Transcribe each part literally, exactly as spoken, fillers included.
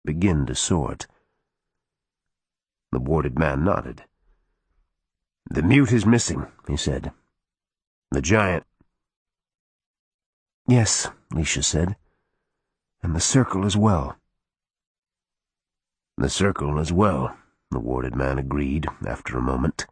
begin to sort. The warded man nodded. "The mute is missing," he said. "The giant." "Yes," Leisha said. "And the circle as well." "The circle as well," the warded man agreed after a moment.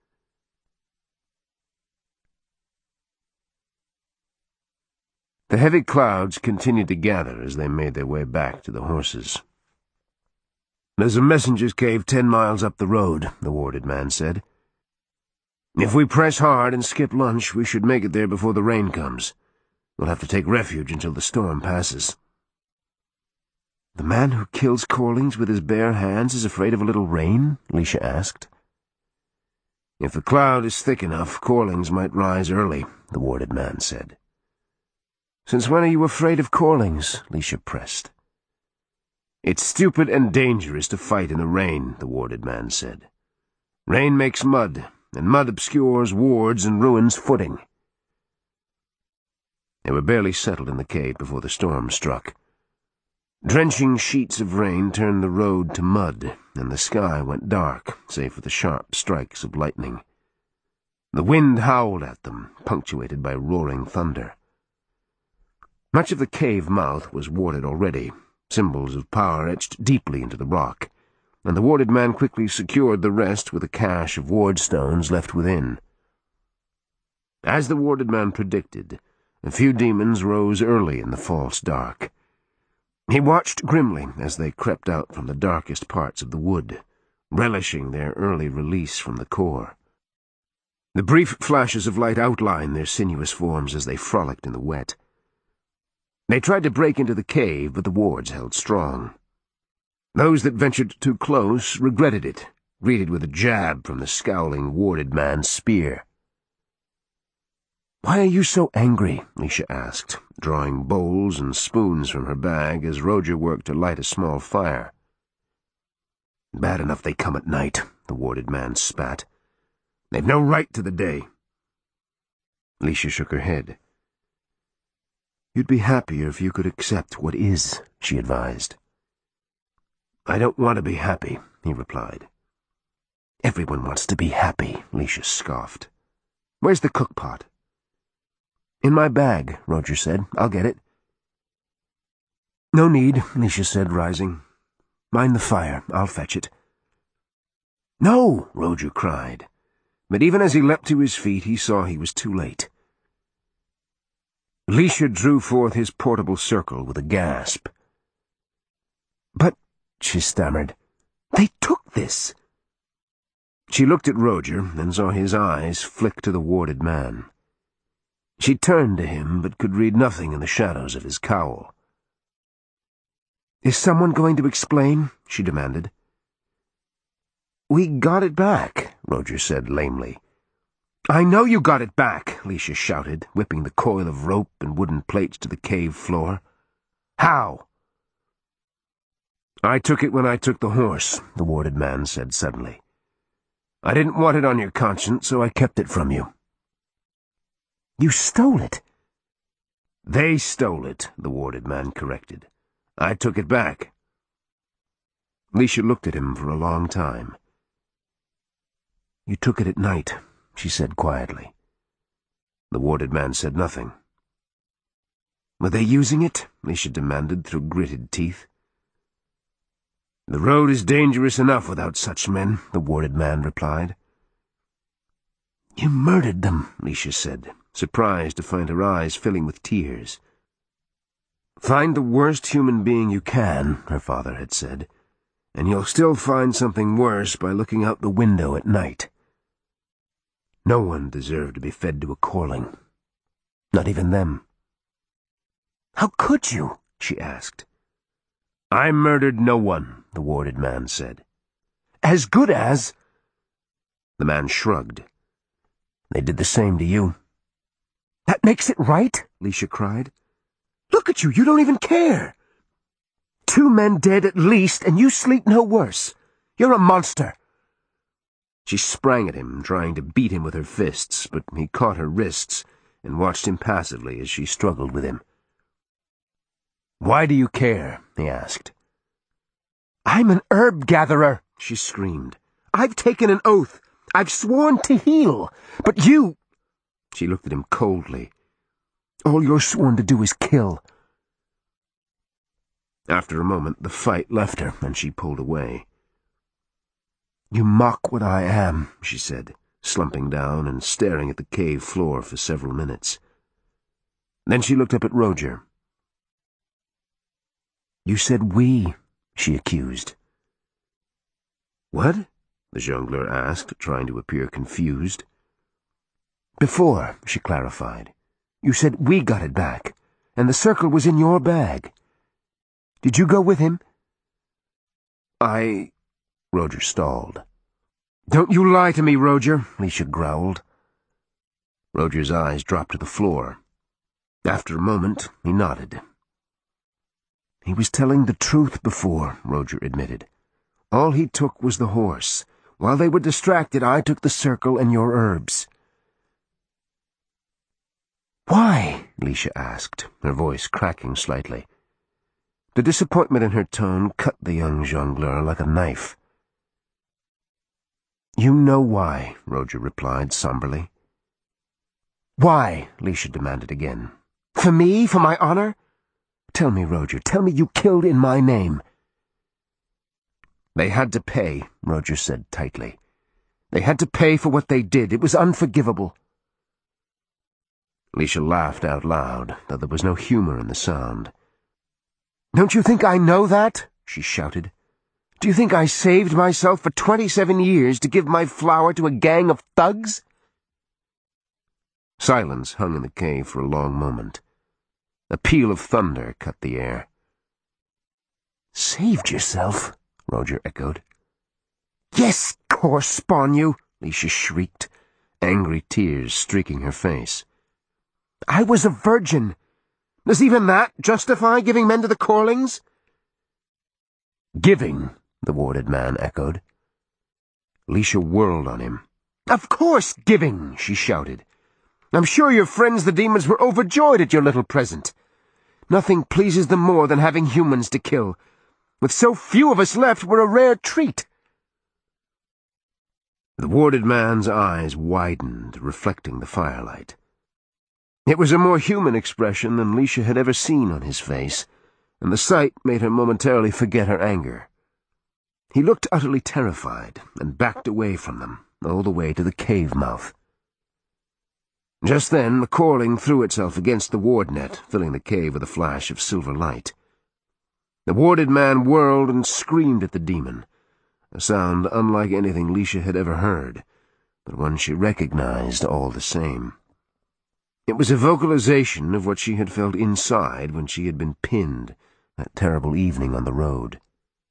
The heavy clouds continued to gather as they made their way back to the horses. "There's a messenger's cave ten miles up the road," the warded man said. "If we press hard and skip lunch, we should make it there before the rain comes. We'll have to take refuge until the storm passes." "The man who kills Corlings with his bare hands is afraid of a little rain?" Leisha asked. "If the cloud is thick enough, Corlings might rise early," the warded man said. "Since when are you afraid of Corlings?" Leisha pressed. "It's stupid and dangerous to fight in the rain," the warded man said. "Rain makes mud, and mud obscures wards and ruins footing." They were barely settled in the cave before the storm struck. Drenching sheets of rain turned the road to mud, and the sky went dark, save for the sharp strikes of lightning. The wind howled at them, punctuated by roaring thunder. Much of the cave mouth was warded already, symbols of power etched deeply into the rock, and the warded man quickly secured the rest with a cache of ward stones left within. As the warded man predicted, a few demons rose early in the false dark. He watched grimly as they crept out from the darkest parts of the wood, relishing their early release from the core. The brief flashes of light outlined their sinuous forms as they frolicked in the wet. They tried to break into the cave, but the wards held strong. Those that ventured too close regretted it, greeted with a jab from the scowling warded man's spear. "Why are you so angry?" Leisha asked, drawing bowls and spoons from her bag as Roger worked to light a small fire. "Bad enough they come at night," the warded man spat. "They've no right to the day." Leisha shook her head. "You'd be happier if you could accept what is," she advised. "I don't want to be happy," he replied. "Everyone wants to be happy," Leisha scoffed. "Where's the cookpot?" "In my bag," Roger said. "I'll get it." "No need," Leisha said, rising. "Mind the fire. I'll fetch it." "No!" Roger cried. But even as he leapt to his feet, he saw he was too late. Leisha drew forth his portable circle with a gasp. "But," she stammered, "they took this." She looked at Roger and saw his eyes flick to the warded man. She turned to him, but could read nothing in the shadows of his cowl. "Is someone going to explain?" she demanded. "We got it back," Roger said lamely. "I know you got it back," Leisha shouted, whipping the coil of rope and wooden plates to the cave floor. "How?" "I took it when I took the horse," the warded man said suddenly. "I didn't want it on your conscience, so I kept it from you." "You stole it." "They stole it," the warded man corrected. "I took it back." Leisha looked at him for a long time. "You took it at night," she said quietly. The warded man said nothing. "Were they using it?" Leisha demanded through gritted teeth. "The road is dangerous enough without such men," the warded man replied. "You murdered them," Leisha said, surprised to find her eyes filling with tears. "Find the worst human being you can," her father had said, "and you'll still find something worse by looking out the window at night." No one deserved to be fed to a Corling. Not even them. "How could you?" she asked. "I murdered no one," the warded man said. "As good as—" The man shrugged. "They did the same to you." "That makes it right?" Leisha cried. "Look at you, you don't even care. Two men dead at least, and you sleep no worse. You're a monster." She sprang at him, trying to beat him with her fists, but he caught her wrists and watched impassively as she struggled with him. "Why do you care?" he asked. I'm an herb gatherer, she screamed. I've taken an oath. I've sworn to heal. But you... She looked at him coldly. All you're sworn to do is kill. After a moment, the fight left her, and she pulled away. You mock what I am, she said, slumping down and staring at the cave floor for several minutes. Then she looked up at Roger. You said we, she accused. What? The jongleur asked, trying to appear confused. Before, she clarified. You said we got it back, and the circle was in your bag. Did you go with him? I... Roger stalled. Don't you lie to me, Roger, Leisha growled. Roger's eyes dropped to the floor. After a moment, he nodded. He was telling the truth before, Roger admitted. All he took was the horse. While they were distracted, I took the circle and your herbs. Why? Leisha asked, her voice cracking slightly. The disappointment in her tone cut the young jongleur like a knife. You know why, Roger replied somberly. Why? Leisha demanded again. For me? For my honor? Tell me, Roger, tell me you killed in my name. They had to pay, Roger said tightly. They had to pay for what they did. It was unforgivable. Leisha laughed out loud, though there was no humor in the sound. Don't you think I know that? She shouted. Do you think I saved myself for twenty-seven years to give my flower to a gang of thugs? Silence hung in the cave for a long moment. A peal of thunder cut the air. Saved yourself? Roger echoed. Yes, coarse spawn you, Leisha shrieked, angry tears streaking her face. I was a virgin. Does even that justify giving men to the Corlings? Giving, the warded man echoed. Leisha whirled on him. Of course giving, she shouted. I'm sure your friends the demons were overjoyed at your little present. Nothing pleases them more than having humans to kill. With so few of us left, we're a rare treat. The warded man's eyes widened, reflecting the firelight. It was a more human expression than Leisha had ever seen on his face, and the sight made her momentarily forget her anger. He looked utterly terrified and backed away from them, all the way to the cave mouth. Just then, the Corling threw itself against the ward net, filling the cave with a flash of silver light. The warded man whirled and screamed at the demon, a sound unlike anything Leisha had ever heard, but one she recognized all the same. It was a vocalization of what she had felt inside when she had been pinned that terrible evening on the road.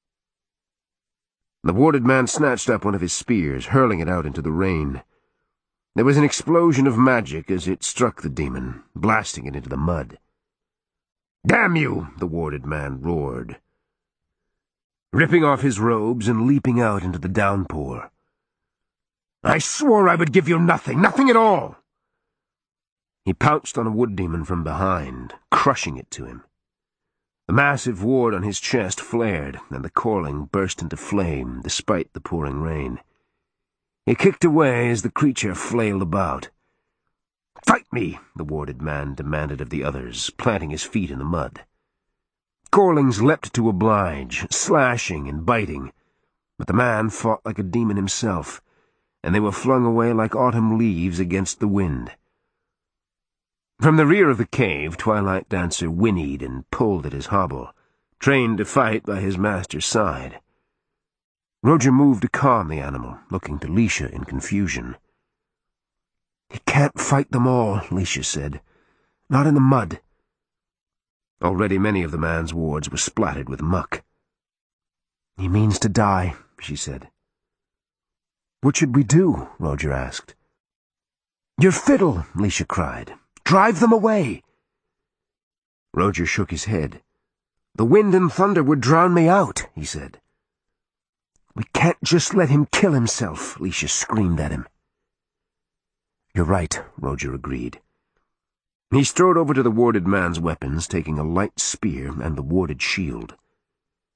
The warded man snatched up one of his spears, hurling it out into the rain. There was an explosion of magic as it struck the demon, blasting it into the mud. "Damn you!" the warded man roared, ripping off his robes and leaping out into the downpour. "I swore I would give you nothing, nothing at all!" He pounced on a wood demon from behind, crushing it to him. The massive ward on his chest flared, and the Corling burst into flame despite the pouring rain. He kicked away as the creature flailed about. "Fight me!" the warded man demanded of the others, planting his feet in the mud. Corlings leapt to oblige, slashing and biting, but the man fought like a demon himself, and they were flung away like autumn leaves against the wind. From the rear of the cave, Twilight Dancer whinnied and pulled at his hobble, trained to fight by his master's side. Roger moved to calm the animal, looking to Leisha in confusion. "He can't fight them all," Leisha said. "Not in the mud." Already many of the man's wards were splattered with muck. "He means to die," she said. "What should we do?" Roger asked. "Your fiddle!" Leisha cried. "Drive them away!" Roger shook his head. "The wind and thunder would drown me out," he said. "We can't just let him kill himself," Leisha screamed at him. "You're right," Roger agreed. He strode over to the warded man's weapons, taking a light spear and the warded shield.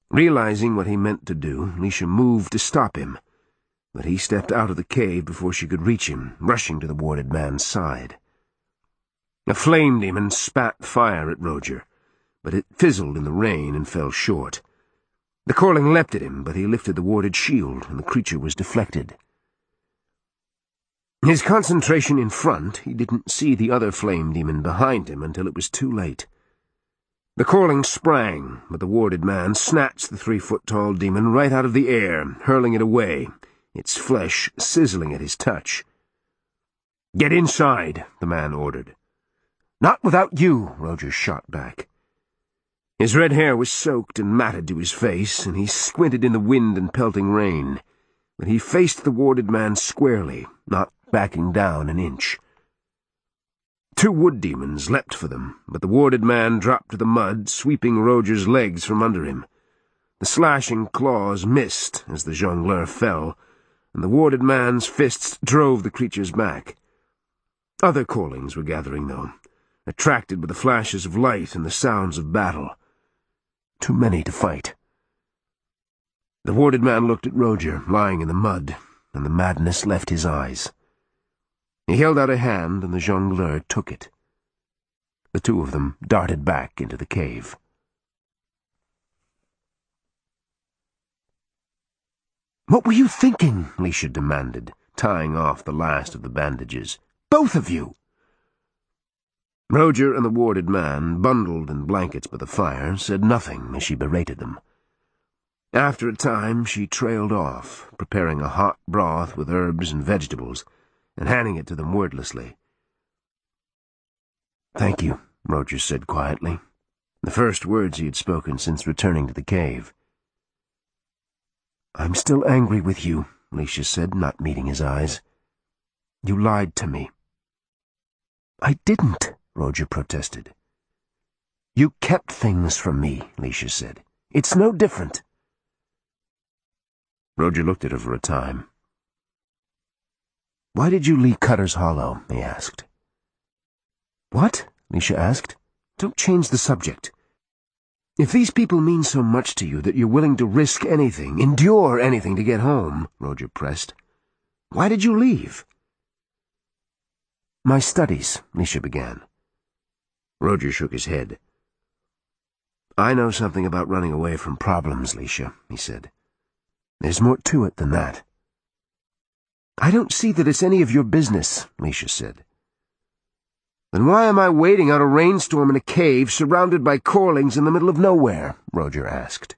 Realizing what he meant to do, Leisha moved to stop him, but he stepped out of the cave before she could reach him, rushing to the warded man's side. A flame demon spat fire at Roger, but it fizzled in the rain and fell short. The Corling leapt at him, but he lifted the warded shield, and the creature was deflected. His concentration in front, he didn't see the other flame demon behind him until it was too late. The Corling sprang, but the warded man snatched the three-foot-tall demon right out of the air, hurling it away, its flesh sizzling at his touch. "Get inside," the man ordered. "Not without you," Roger shot back. His red hair was soaked and matted to his face, and he squinted in the wind and pelting rain, but he faced the warded man squarely, not backing down an inch. Two wood demons leapt for them, but the warded man dropped to the mud, sweeping Roger's legs from under him. The slashing claws missed as the jongleur fell, and the warded man's fists drove the creatures back. Other Corlings were gathering, though, attracted by the flashes of light and the sounds of battle. Too many to fight. The warded man looked at Roger, lying in the mud, and the madness left his eyes. He held out a hand, and the jongleur took it. The two of them darted back into the cave. "What were you thinking?" Leisha demanded, tying off the last of the bandages. "Both of you!" Roger and the warded man, bundled in blankets by the fire, said nothing as she berated them. After a time she trailed off, preparing a hot broth with herbs and vegetables, and handing it to them wordlessly. "Thank you," Roger said quietly, the first words he had spoken since returning to the cave. "I'm still angry with you," Leisha said, not meeting his eyes. "You lied to me." "I didn't," Roger protested. "You kept things from me," Leisha said. "It's no different." Roger looked at her for a time. "Why did you leave Cutter's Hollow?" he asked. "What?" Leisha asked. "Don't change the subject. If these people mean so much to you that you're willing to risk anything, endure anything to get home," Roger pressed, "why did you leave?" "My studies," Leisha began. Roger shook his head. "I know something about running away from problems, Leisha," he said. "There's more to it than that." "I don't see that it's any of your business," Leisha said. "Then why am I waiting out a rainstorm in a cave surrounded by Corlings in the middle of nowhere?" Roger asked.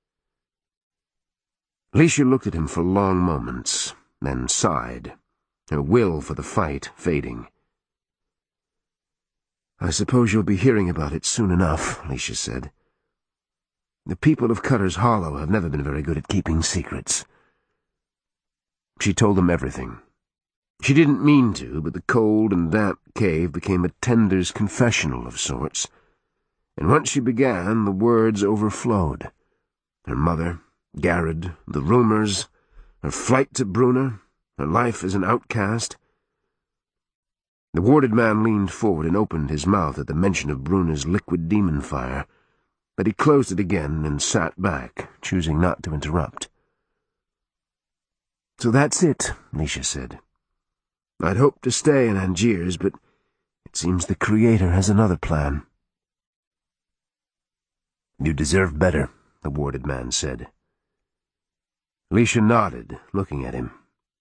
Leisha looked at him for long moments, then sighed, her will for the fight fading. "I suppose you'll be hearing about it soon enough," Leisha said. "The people of Cutter's Hollow have never been very good at keeping secrets." She told them everything. She didn't mean to, but the cold and damp cave became a tender's confessional of sorts, and once she began, the words overflowed. Her mother, Garrod, the rumors, her flight to Bruna, her life as an outcast. The warded man leaned forward and opened his mouth at the mention of Bruna's liquid demon fire, but he closed it again and sat back, choosing not to interrupt. "So that's it," Leisha said. "I'd hoped to stay in Angiers, but it seems the Creator has another plan." "You deserve better," the warded man said. Leisha nodded, looking at him.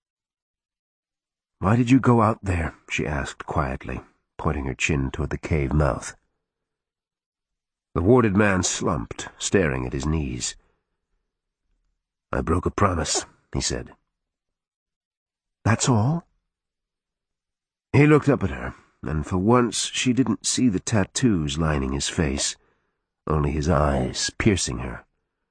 "Why did you go out there?" she asked quietly, pointing her chin toward the cave mouth. The warded man slumped, staring at his knees. "I broke a promise," he said. "That's all?" He looked up at her, and for once she didn't see the tattoos lining his face, only his eyes piercing her.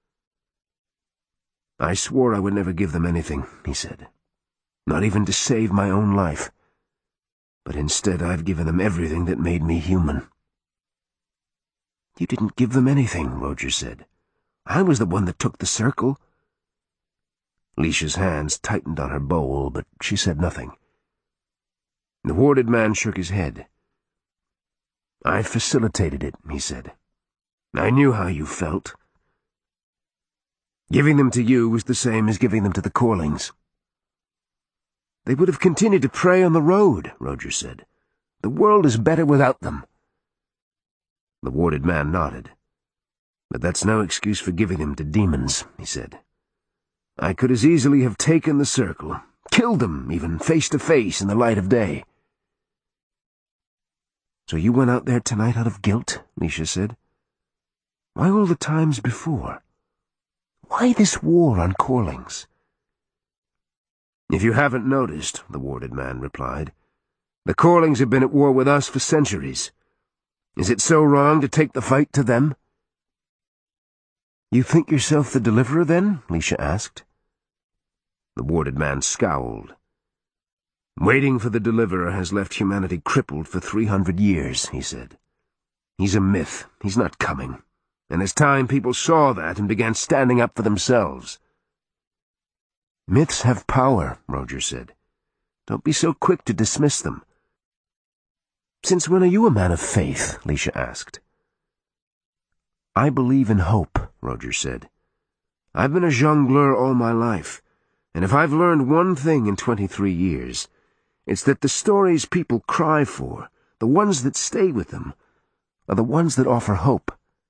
"I swore I would never give them anything," he said. "Not even to save my own life. But instead I've given them everything that made me human." "You didn't give them anything," Roger said. "I was the one that took the circle." Leisha's hands tightened on her bowl, but she said nothing. The warded man shook his head. "I facilitated it," he said. "I knew how you felt." Giving them to you was the same as giving them to the Corlings. They would have continued to prey on the road, Roger said. The world is better without them. The warded man nodded. But that's no excuse for giving them to demons, he said. I could as easily have taken the circle, killed them, even face to face in the light of day. So you went out there tonight out of guilt, Lisha said. Why all the times before? Why this war on Corlings? If you haven't noticed, the warded man replied, the Corlings have been at war with us for centuries. Is it so wrong to take the fight to them? You think yourself the deliverer, then? Lisha asked. The warded man scowled. Waiting for the deliverer has left humanity crippled for three hundred years, he said. He's a myth. He's not coming. And it's time people saw that and began standing up for themselves. Myths have power, Roger said. Don't be so quick to dismiss them. Since when are you a man of faith? Lisha asked. I believe in hope, Roger said. I've been a jongleur all my life, and if I've learned one thing in twenty-three years, it's that the stories people cry for, the ones that stay with them, are the ones that offer hope.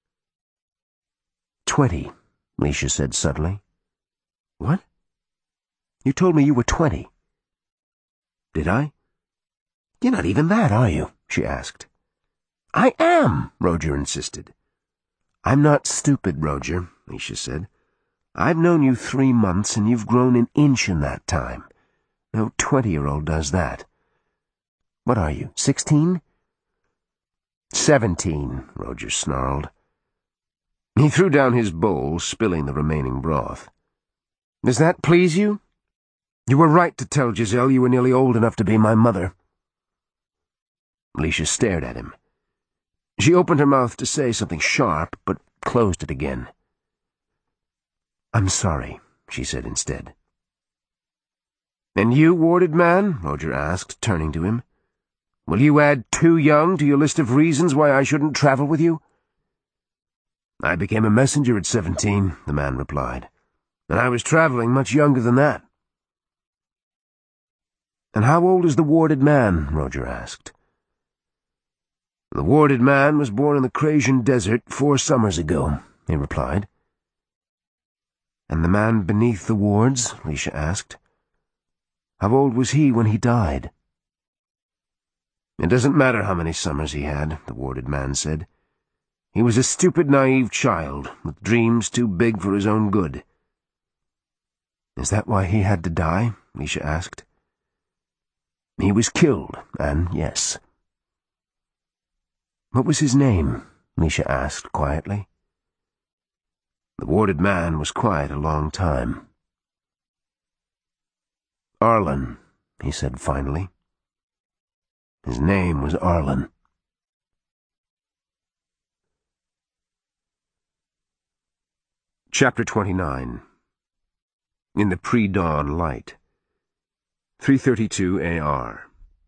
Twenty, Lisha said suddenly. What? You told me you were twenty. Did I? You're not even that, are you? She asked. I am, Roger insisted. I'm not stupid, Roger, Lisha said. I've known you three months, and you've grown an inch in that time. No twenty-year-old does that. What are you, sixteen? Seventeen, Roger snarled. He threw down his bowl, spilling the remaining broth. Does that please you? You were right to tell Giselle you were nearly old enough to be my mother. Lisha stared at him. She opened her mouth to say something sharp, but closed it again. I'm sorry, she said instead. And you, warded man? Roger asked, turning to him. Will you add too young to your list of reasons why I shouldn't travel with you? I became a messenger at seventeen, the man replied, and I was traveling much younger than that. And how old is the warded man? Roger asked. The warded man was born in the Crasian desert four summers ago, he replied. And the man beneath the wards? Lisha asked. How old was he when he died? It doesn't matter how many summers he had, the warded man said. He was a stupid, naive child, with dreams too big for his own good. Is that why he had to die? Lisha asked. He was killed, and yes. What was his name? Lisha asked quietly. The warded man was quiet a long time. Arlen, he said finally. His name was Arlen. Chapter twenty-nine. In the pre-dawn light. three thirty-two A R.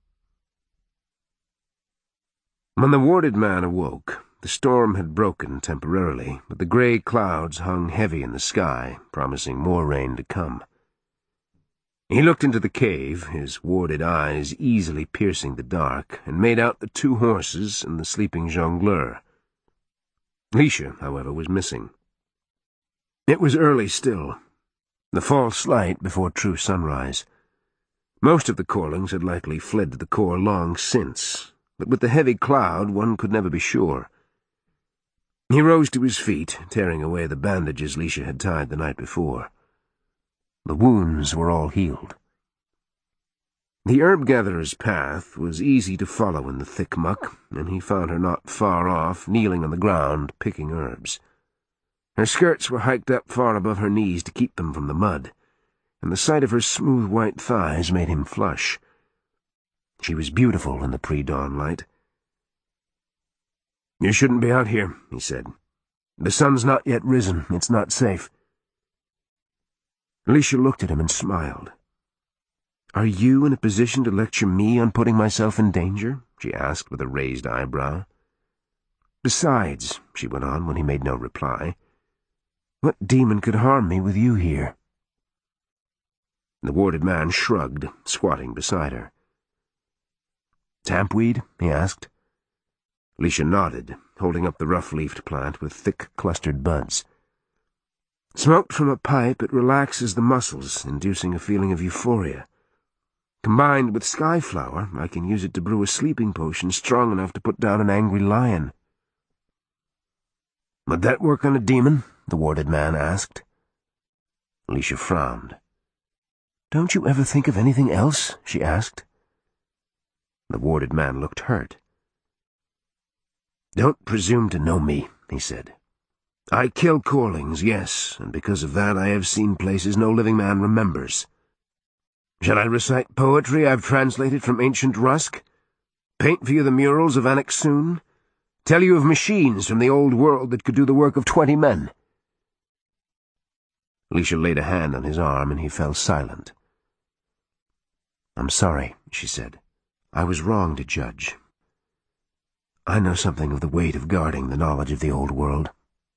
When the warded man awoke, the storm had broken temporarily, but the grey clouds hung heavy in the sky, promising more rain to come. He looked into the cave, his warded eyes easily piercing the dark, and made out the two horses and the sleeping jongleur. Lisha, however, was missing. It was early still, the false light before true sunrise. Most of the Corlings had likely fled to the core long since, but with the heavy cloud one could never be sure. He rose to his feet, tearing away the bandages Lisha had tied the night before. The wounds were all healed. The herb-gatherer's path was easy to follow in the thick muck, and he found her not far off, kneeling on the ground, picking herbs. Her skirts were hiked up far above her knees to keep them from the mud, and the sight of her smooth white thighs made him flush. She was beautiful in the pre-dawn light. "You shouldn't be out here," he said. "The sun's not yet risen. It's not safe." Lisha looked at him and smiled. "Are you in a position to lecture me on putting myself in danger?" she asked with a raised eyebrow. "Besides," she went on when he made no reply, What demon could harm me with you here?" The warded man shrugged, squatting beside her. "Tampweed?" he asked. Alicia nodded, holding up the rough-leafed plant with thick, clustered buds. "Smoked from a pipe, it relaxes the muscles, inducing a feeling of euphoria. Combined with skyflower, I can use it to brew a sleeping potion strong enough to put down an angry lion." "Would that work on a demon?" the warded man asked. Alicia frowned. "Don't you ever think of anything else?" she asked. The warded man looked hurt. "Don't presume to know me," he said. "I kill Corlings, yes, and because of that I have seen places no living man remembers. Shall I recite poetry I've translated from ancient Rusk? Paint for you the murals of Anaksoon? Tell you of machines from the old world that could do the work of twenty men?" Alicia laid a hand on his arm, and he fell silent. "I'm sorry," she said. "I was wrong to judge. I know something of the weight of guarding the knowledge of the old world."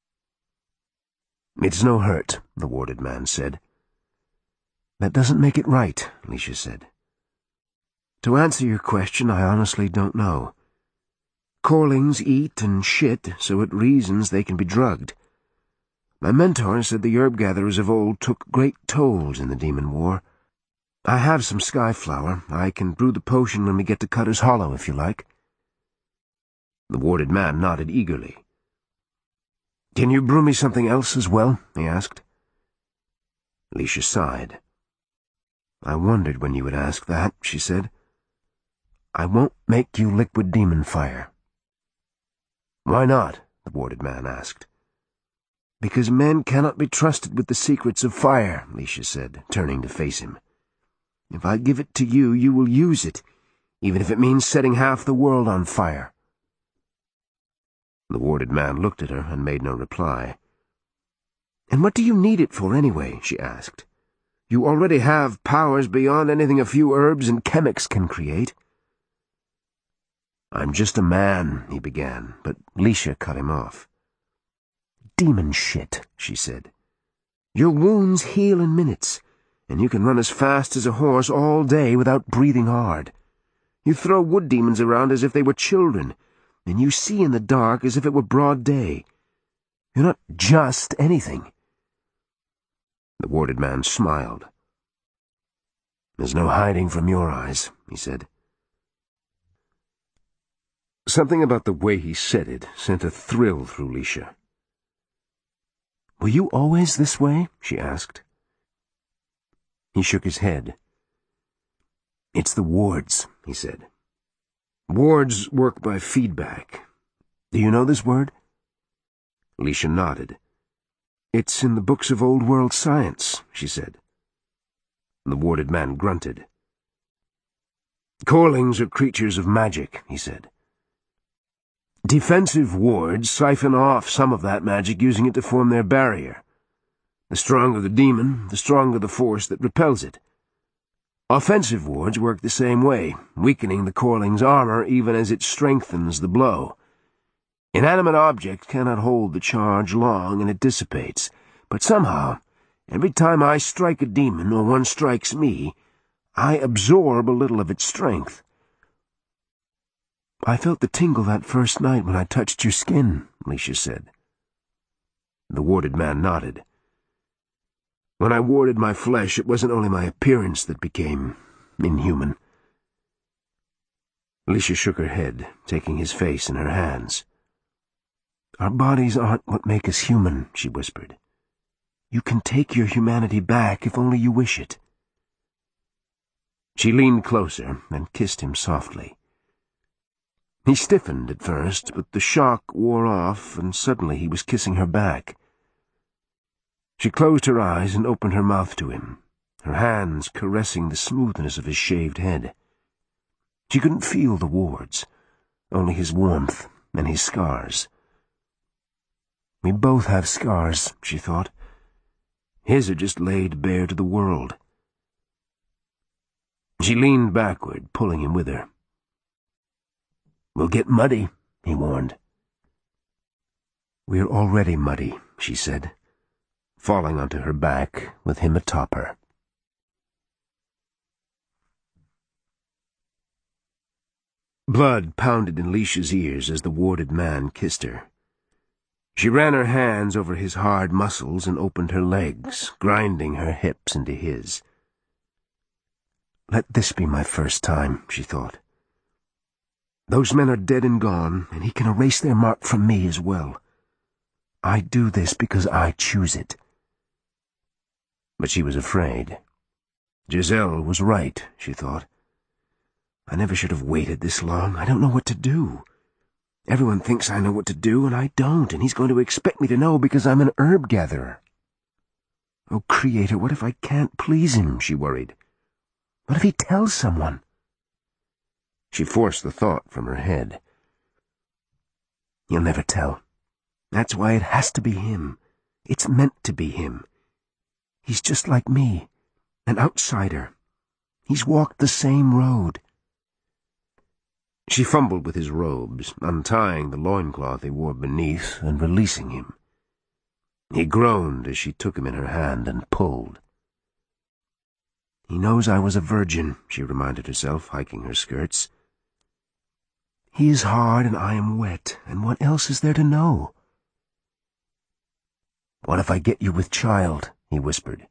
"It's no hurt," the warded man said. "That doesn't make it right," Alicia said. "To answer your question, I honestly don't know. Corlings eat and shit, so it reasons they can be drugged. My mentor said the herb-gatherers of old took great tolls in the demon war. I have some skyflower. I can brew the potion when we get to Cutter's Hollow, if you like." The warded man nodded eagerly. "Can you brew me something else as well?" he asked. Alicia sighed. "I wondered when you would ask that," she said. "I won't make you liquid demon fire." "Why not?" the warded man asked. "Because men cannot be trusted with the secrets of fire," Alicia said, turning to face him. "If I give it to you, you will use it, even if it means setting half the world on fire." The warded man looked at her and made no reply. "And what do you need it for, anyway?" she asked. "You already have powers beyond anything a few herbs and chemics can create." "I'm just a man," he began, but Alicia cut him off. "Demon shit," she said. "Your wounds heal in minutes, and you can run as fast as a horse all day without breathing hard. You throw wood demons around as if they were children, and you see in the dark as if it were broad day. You're not just anything." The warded man smiled. "There's no hiding from your eyes," he said. Something about the way he said it sent a thrill through Alicia. "Were you always this way?" she asked. He shook his head. "It's the wards," he said. "Wards work by feedback. Do you know this word?" Alicia nodded. "It's in the books of old world science," she said. The warded man grunted. "Corlings are creatures of magic," he said. "Defensive wards siphon off some of that magic, using it to form their barrier. The stronger the demon, the stronger the force that repels it. Offensive wards work the same way, weakening the Corling's armor even as it strengthens the blow. Inanimate objects cannot hold the charge long, and it dissipates. But somehow, every time I strike a demon or one strikes me, I absorb a little of its strength." "I felt the tingle that first night when I touched your skin," Alicia said. The warded man nodded. "When I warded my flesh, it wasn't only my appearance that became inhuman." Alicia shook her head, taking his face in her hands. "Our bodies aren't what make us human," she whispered. "You can take your humanity back if only you wish it." She leaned closer and kissed him softly. He stiffened at first, but the shock wore off, and suddenly he was kissing her back. She closed her eyes and opened her mouth to him, her hands caressing the smoothness of his shaved head. She couldn't feel the wards, only his warmth and his scars. We both have scars, she thought. His are just laid bare to the world. She leaned backward, pulling him with her. "We'll get muddy," he warned. "We're already muddy," she said. falling onto her back with him atop her. Blood pounded in Leisha's ears as the warded man kissed her. She ran her hands over his hard muscles and opened her legs, grinding her hips into his. Let this be my first time, she thought. Those men are dead and gone, and he can erase their mark from me as well. I do this because I choose it. But she was afraid. Giselle was right, she thought. I never should have waited this long. I don't know what to do. Everyone thinks I know what to do, and I don't, and he's going to expect me to know because I'm an herb gatherer. Oh, Creator, what if I can't please him, she worried. What if he tells someone? She forced the thought from her head. He'll never tell. That's why it has to be him. It's meant to be him. He's just like me, an outsider. He's walked the same road. She fumbled with his robes, untying the loincloth he wore beneath and releasing him. He groaned as she took him in her hand and pulled. He knows I was a virgin, she reminded herself, hiking her skirts. He is hard and I am wet, and what else is there to know? What if I get you with child? He whispered.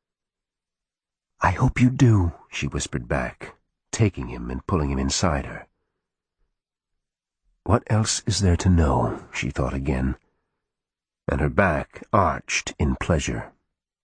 I hope you do, she whispered back, taking him and pulling him inside her. What else is there to know, she thought again, and her back arched in pleasure.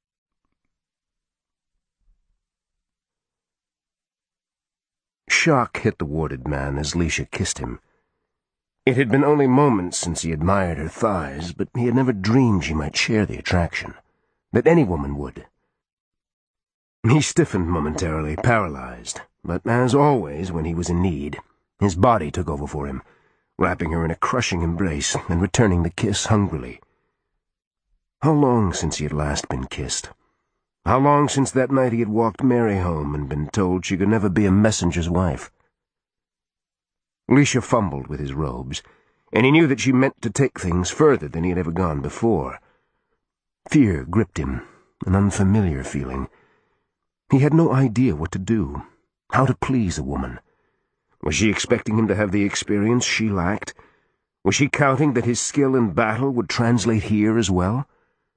Shock hit the warded man as Leisha kissed him. It had been only moments since he admired her thighs, but he had never dreamed she might share the attraction, that any woman would. He stiffened momentarily, paralyzed, but as always when he was in need, his body took over for him, wrapping her in a crushing embrace and returning the kiss hungrily. How long since he had last been kissed? How long since that night he had walked Mary home and been told she could never be a messenger's wife? Leisha fumbled with his robes, and he knew that she meant to take things further than he had ever gone before. Fear gripped him, an unfamiliar feeling. He had no idea what to do, how to please a woman. Was she expecting him to have the experience she lacked? Was she counting that his skill in battle would translate here as well?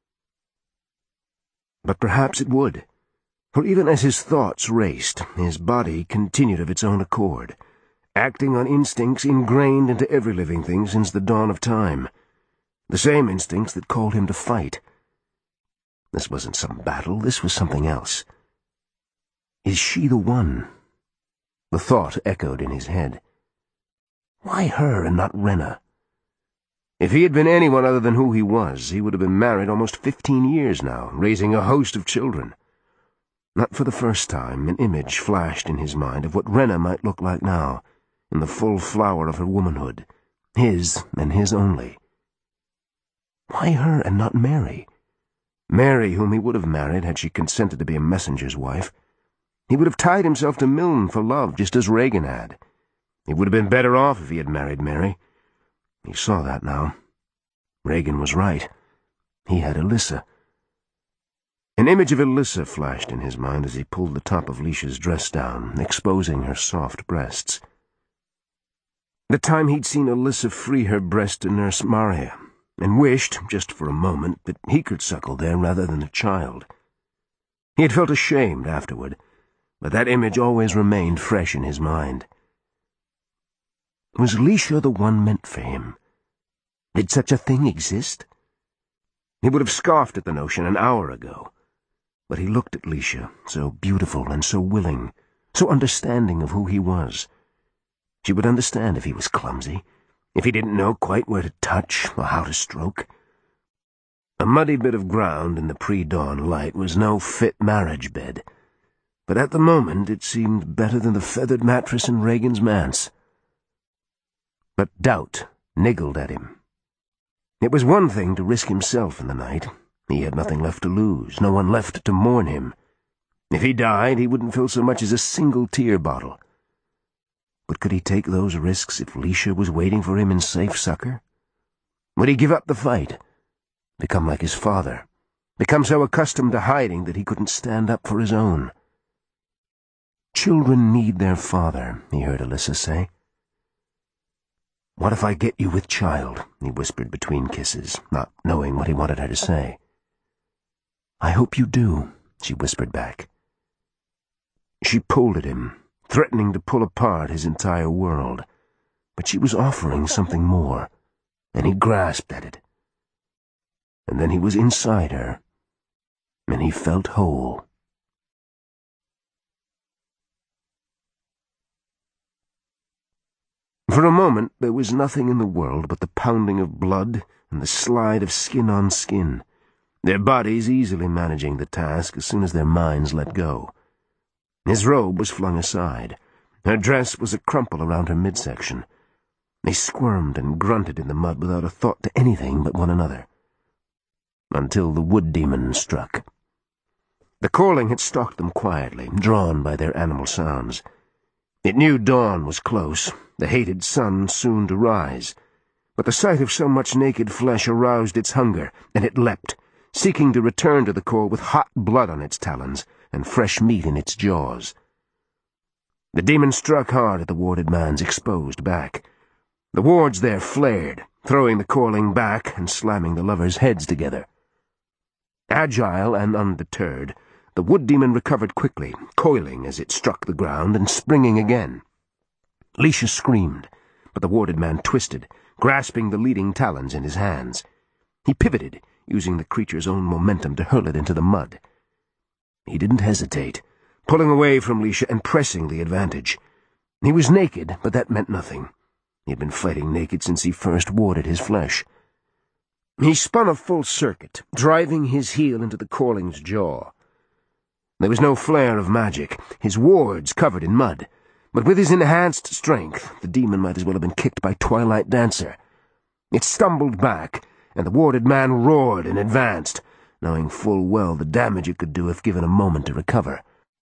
But perhaps it would, for even as his thoughts raced, his body continued of its own accord, acting on instincts ingrained into every living thing since the dawn of time, the same instincts that called him to fight. This wasn't some battle, this was something else. Is she the one? The thought echoed in his head. Why her and not Rena? If he had been anyone other than who he was, he would have been married almost fifteen years now, raising a host of children. Not for the first time, an image flashed in his mind of what Rena might look like now, in the full flower of her womanhood, his and his only. Why her and not Mary? Mary, whom he would have married had she consented to be a messenger's wife. He would have tied himself to Milne for love, just as Regan had. He would have been better off if he had married Mary. He saw that now. Regan was right. He had Elissa. An image of Elissa flashed in his mind as he pulled the top of Leisha's dress down, exposing her soft breasts. The time he'd seen Elissa free her breast to nurse Maria, and wished, just for a moment, that he could suckle there rather than the child. He had felt ashamed afterward, but that image always remained fresh in his mind. Was Leisha the one meant for him? Did such a thing exist? He would have scoffed at the notion an hour ago, but he looked at Leisha, so beautiful and so willing, so understanding of who he was. She would understand if he was clumsy, if he didn't know quite where to touch or how to stroke. A muddy bit of ground in the pre-dawn light was no fit marriage bed, but at the moment it seemed better than the feathered mattress in Regan's manse. But doubt niggled at him. It was one thing to risk himself in the night. He had nothing left to lose, no one left to mourn him. If he died, he wouldn't fill so much as a single tear bottle. But could he take those risks if Leisha was waiting for him in safe succor? Would he give up the fight, become like his father, become so accustomed to hiding that he couldn't stand up for his own. "Children need their father," he heard Alyssa say. "What if I get you with child?" he whispered between kisses, not knowing what he wanted her to say. "I hope you do," she whispered back. She pulled at him, threatening to pull apart his entire world, but she was offering something more, and he grasped at it. And then he was inside her, and he felt whole. For a moment there was nothing in the world but the pounding of blood and the slide of skin on skin, their bodies easily managing the task as soon as their minds let go. His robe was flung aside. Her dress was a crumple around her midsection. They squirmed and grunted in the mud without a thought to anything but one another. Until the wood demon struck. The calling had stalked them quietly, drawn by their animal sounds. It knew dawn was close, the hated sun soon to rise, but the sight of so much naked flesh aroused its hunger, and it leapt, seeking to return to the core with hot blood on its talons and fresh meat in its jaws. The demon struck hard at the warded man's exposed back. The wards there flared, throwing the calling back and slamming the lovers' heads together. Agile and undeterred, the wood demon recovered quickly, coiling as it struck the ground and springing again. Leisha screamed, but the warded man twisted, grasping the leading talons in his hands. He pivoted, using the creature's own momentum to hurl it into the mud. He didn't hesitate, pulling away from Leisha and pressing the advantage. He was naked, but that meant nothing. He had been fighting naked since he first warded his flesh. He spun a full circuit, driving his heel into the calling's jaw. There was no flare of magic, his wards covered in mud, but with his enhanced strength, the demon might as well have been kicked by Twilight Dancer. It stumbled back, and the warded man roared and advanced, knowing full well the damage it could do if given a moment to recover.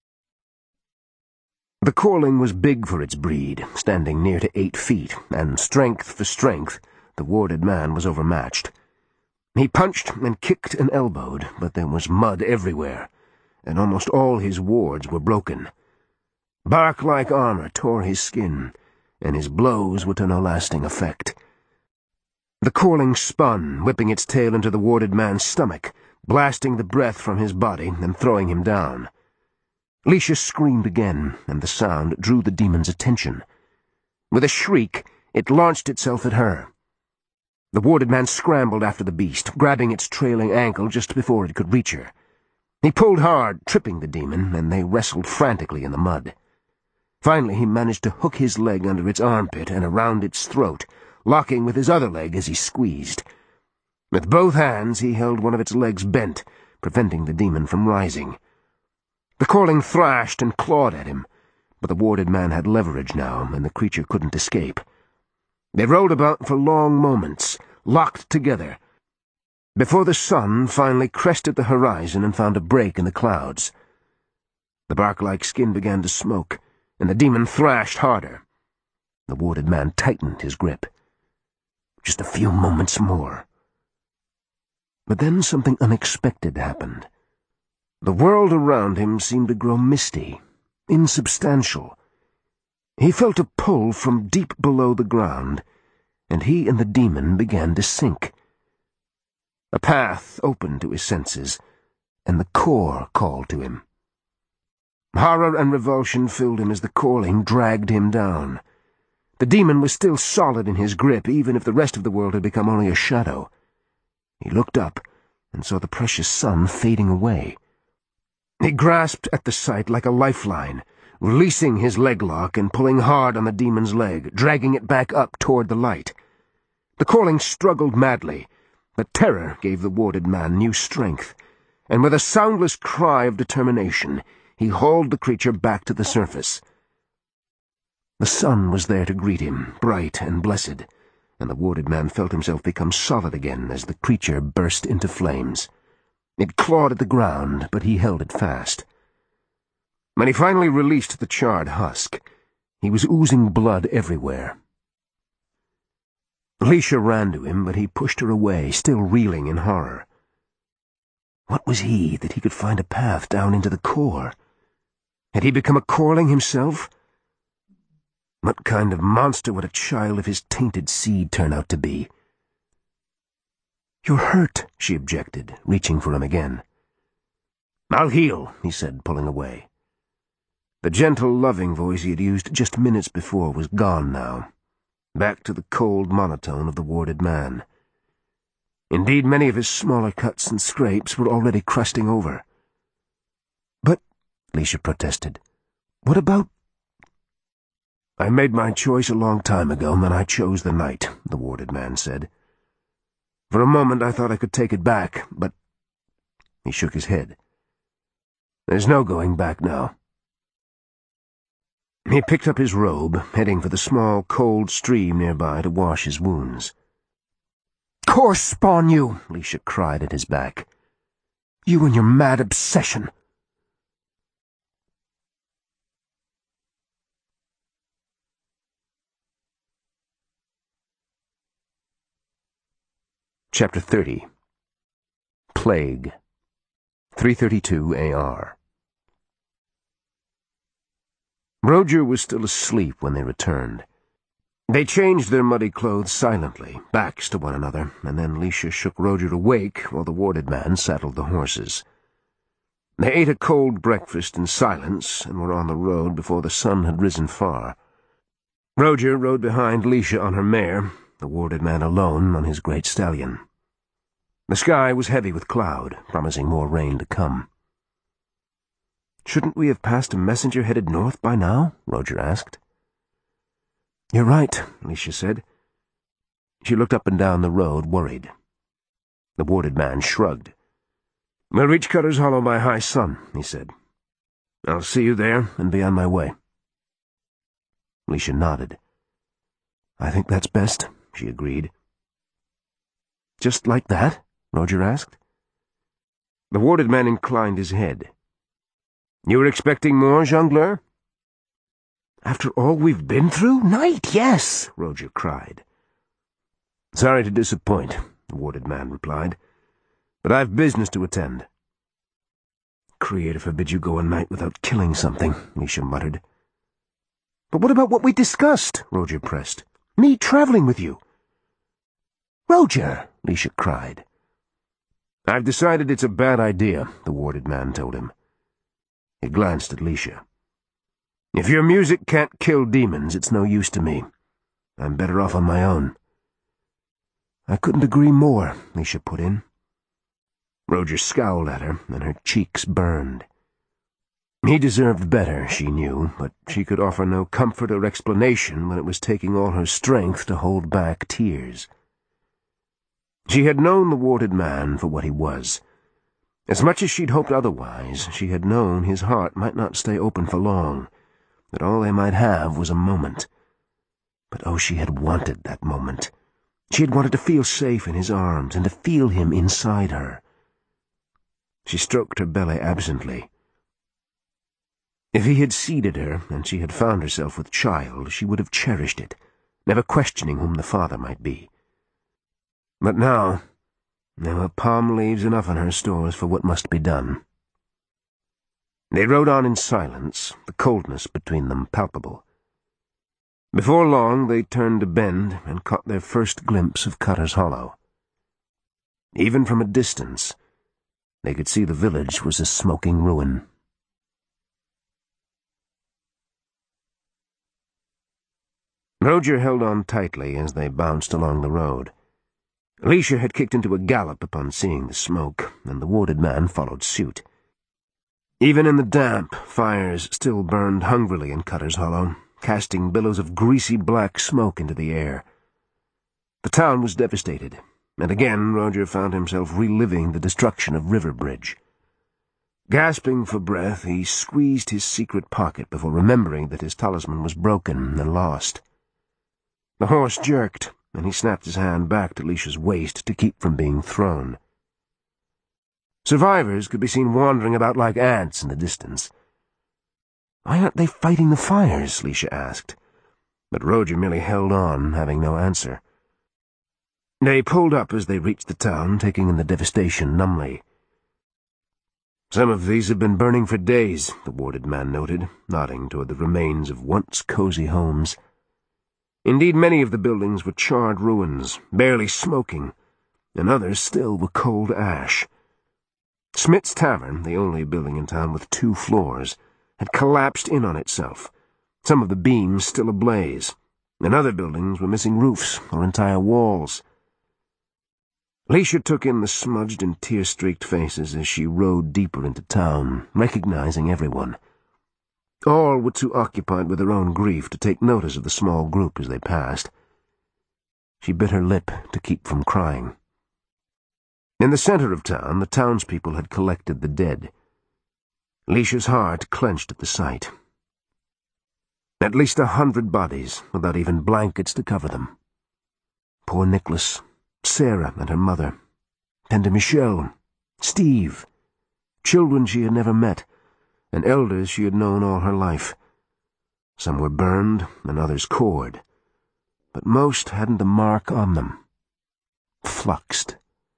The calling was big for its breed, standing near to eight feet, and strength for strength, the warded man was overmatched. He punched and kicked and elbowed, but there was mud everywhere, and almost all his wards were broken. Bark-like armor tore his skin, and his blows were to no lasting effect. The calling spun, whipping its tail into the warded man's stomach, blasting the breath from his body and throwing him down. Leisha screamed again, and the sound drew the demon's attention. With a shriek, it launched itself at her. The warded man scrambled after the beast, grabbing its trailing ankle just before it could reach her. He pulled hard, tripping the demon, and they wrestled frantically in the mud. Finally he managed to hook his leg under its armpit and around its throat, locking with his other leg as he squeezed. With both hands he held one of its legs bent, preventing the demon from rising. The calling thrashed and clawed at him, but the warded man had leverage now, and the creature couldn't escape. They rolled about for long moments, locked together, before the sun finally crested the horizon and found a break in the clouds. The bark-like skin began to smoke, and the demon thrashed harder. The warded man tightened his grip. Just a few moments more. But then something unexpected happened. The world around him seemed to grow misty, insubstantial. He felt a pull from deep below the ground, and he and the demon began to sink. A path opened to his senses, and the core called to him. Horror and revulsion filled him as the calling dragged him down. The demon was still solid in his grip, even if the rest of the world had become only a shadow. He looked up and saw the precious sun fading away. He grasped at the sight like a lifeline, releasing his leg lock and pulling hard on the demon's leg, dragging it back up toward the light. The calling struggled madly, but terror gave the warded man new strength, and with a soundless cry of determination, he hauled the creature back to the surface. The sun was there to greet him, bright and blessed, and the warded man felt himself become solid again as the creature burst into flames. It clawed at the ground, but he held it fast. When he finally released the charred husk, he was oozing blood everywhere. Leisha ran to him, but he pushed her away, still reeling in horror. What was he that he could find a path down into the core? Had he become a coreling himself? What kind of monster would a child of his tainted seed turn out to be? "You're hurt," she objected, reaching for him again. "I'll heal," he said, pulling away. The gentle, loving voice he had used just minutes before was gone now, back to the cold monotone of the warded man. Indeed, many of his smaller cuts and scrapes were already crusting over. "But," Leisha protested, "what about—" "I made my choice a long time ago, and I chose the night," the warded man said. "For a moment I thought I could take it back, but—" He shook his head. "There's no going back now." He picked up his robe, heading for the small, cold stream nearby to wash his wounds. "Course spawn you!" Leisha cried at his back. "You and your mad obsession!" Chapter thirty. Plague. three thirty-two A R. Roger was still asleep when they returned. They changed their muddy clothes silently, backs to one another, and then Leisha shook Roger awake while the warded man saddled the horses. They ate a cold breakfast in silence and were on the road before the sun had risen far. Roger rode behind Leisha on her mare, the warded man alone on his great stallion. The sky was heavy with cloud, promising more rain to come. "Shouldn't we have passed a messenger headed north by now?" Roger asked. "You're right," Leisha said. She looked up and down the road, worried. The warded man shrugged. "We'll reach Cutter's Hollow by high sun," he said. "I'll see you there and be on my way." Leisha nodded. "I think that's best," she agreed. "Just like that?" Roger asked. The warded man inclined his head. "You were expecting more, Jongleur?" "After all we've been through? Night, yes!" Roger cried. "Sorry to disappoint," the warded man replied, "but I've business to attend." "Creator forbid you go a night without killing something," Leisha muttered. "But what about what we discussed?" Roger pressed. "Me traveling with you." "Roger!" Leisha cried. "I've decided it's a bad idea," the warded man told him. He glanced at Leisha. "If your music can't kill demons, it's no use to me. I'm better off on my own." "I couldn't agree more," Leisha put in. Roger scowled at her, and her cheeks burned. He deserved better, she knew, but she could offer no comfort or explanation when it was taking all her strength to hold back tears. She had known the warded man for what he was. As much as she'd hoped otherwise, she had known his heart might not stay open for long, that all they might have was a moment. But oh, she had wanted that moment. She had wanted to feel safe in his arms and to feel him inside her. She stroked her belly absently. If he had seeded her, and she had found herself with child, she would have cherished it, never questioning whom the father might be. But now, there were palm leaves enough in her stores for what must be done. They rode on in silence, the coldness between them palpable. Before long they turned a bend and caught their first glimpse of Cutter's Hollow. Even from a distance, they could see the village was a smoking ruin. Roger held on tightly as they bounced along the road. Leisha had kicked into a gallop upon seeing the smoke, and the warded man followed suit. Even in the damp, fires still burned hungrily in Cutter's Hollow, casting billows of greasy black smoke into the air. The town was devastated, and again Roger found himself reliving the destruction of Riverbridge. Gasping for breath, he squeezed his secret pocket before remembering that his talisman was broken and lost. The horse jerked, and he snapped his hand back to Leisha's waist to keep from being thrown. Survivors could be seen wandering about like ants in the distance. "Why aren't they fighting the fires?" Leisha asked, but Roger merely held on, having no answer. They pulled up as they reached the town, taking in the devastation numbly. Some of these have been burning for days, the warded man noted, nodding toward the remains of once cozy homes. Indeed, many of the buildings were charred ruins, barely smoking, and others still were cold ash. Smith's Tavern, the only building in town with two floors, had collapsed in on itself, some of the beams still ablaze, and other buildings were missing roofs or entire walls. Leisha took in the smudged and tear-streaked faces as she rode deeper into town, recognizing everyone. All were too occupied with their own grief to take notice of the small group as they passed. She bit her lip to keep from crying. In the center of town, the townspeople had collected the dead. Leisha's heart clenched at the sight. At least a hundred bodies, without even blankets to cover them. Poor Nicholas, Sarah and her mother, Tender Michelle, Steve, children she had never met, and elders she had known all her life. Some were burned and others cored, but most hadn't a mark on them. Fluxed.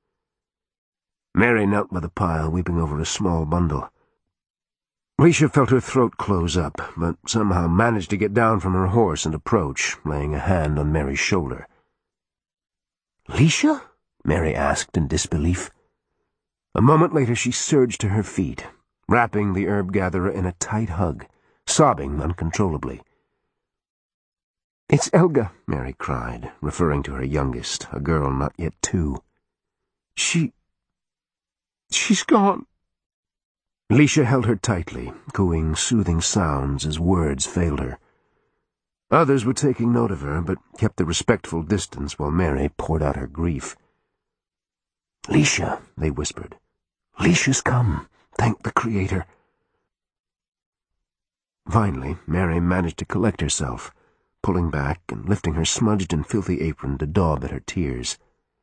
Mary knelt by the pile, weeping over a small bundle. Leisha felt her throat close up, but somehow managed to get down from her horse and approach, laying a hand on Mary's shoulder. "Leisha?" Mary asked in disbelief. A moment later she surged to her feet, wrapping the herb-gatherer in a tight hug, sobbing uncontrollably. "It's Elga," Mary cried, referring to her youngest, a girl not yet two. She... she's gone." Leisha held her tightly, cooing soothing sounds as words failed her. Others were taking note of her, but kept a respectful distance while Mary poured out her grief. "Leisha," they whispered. "Leisha's come. Thank the Creator." Finally, Mary managed to collect herself, pulling back and lifting her smudged and filthy apron to daub at her tears.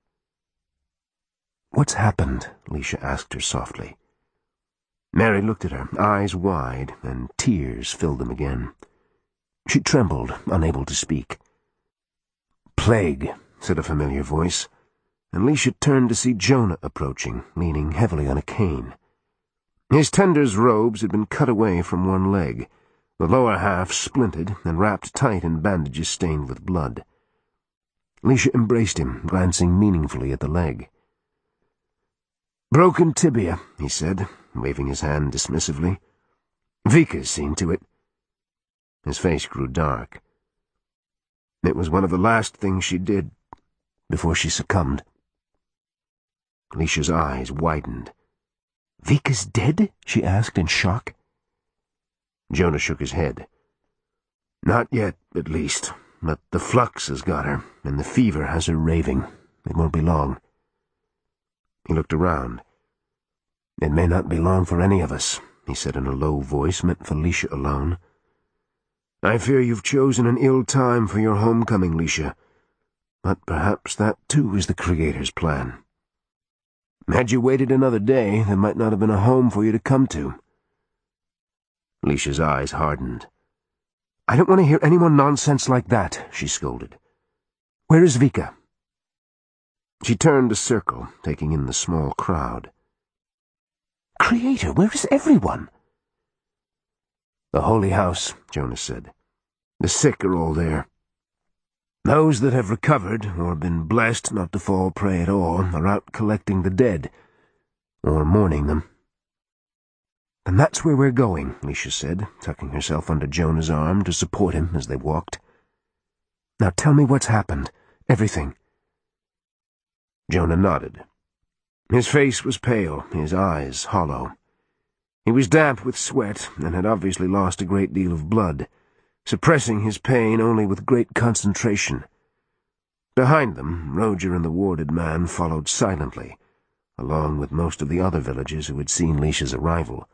"What's happened?" Leisha asked her softly. Mary looked at her, eyes wide, and tears filled them again. She trembled, unable to speak. "Plague," said a familiar voice, and Leisha turned to see Jonah approaching, leaning heavily on a cane. His tender's robes had been cut away from one leg, the lower half splinted and wrapped tight in bandages stained with blood. Leisha embraced him, glancing meaningfully at the leg. "Broken tibia," he said, waving his hand dismissively. "Vika's seen to it." His face grew dark. It was one of the last things she did before she succumbed. Leisha's eyes widened. "Vika's dead?" she asked in shock. Jonah shook his head. "Not yet, at least, but the flux has got her, and the fever has her raving. It won't be long." He looked around. "It may not be long for any of us," he said in a low voice meant for Leisha alone. "I fear you've chosen an ill time for your homecoming, Leisha, but perhaps that too is the Creator's plan. Had you waited another day, there might not have been a home for you to come to." Leisha's eyes hardened. "I don't want to hear any more nonsense like that," she scolded. "Where is Vika?" She turned to circle, taking in the small crowd. "Creator, where is everyone?" "The Holy House," Jonas said. "The sick are all there. Those that have recovered, or been blessed not to fall prey at all, are out collecting the dead, or mourning them." "And that's where we're going," Leisha said, tucking herself under Jonah's arm to support him as they walked. "Now tell me what's happened. Everything." Jonah nodded. His face was pale, his eyes hollow. He was damp with sweat and had obviously lost a great deal of blood, suppressing his pain only with great concentration. Behind them, Roger and the warded man followed silently, along with most of the other villagers who had seen Leisha's arrival.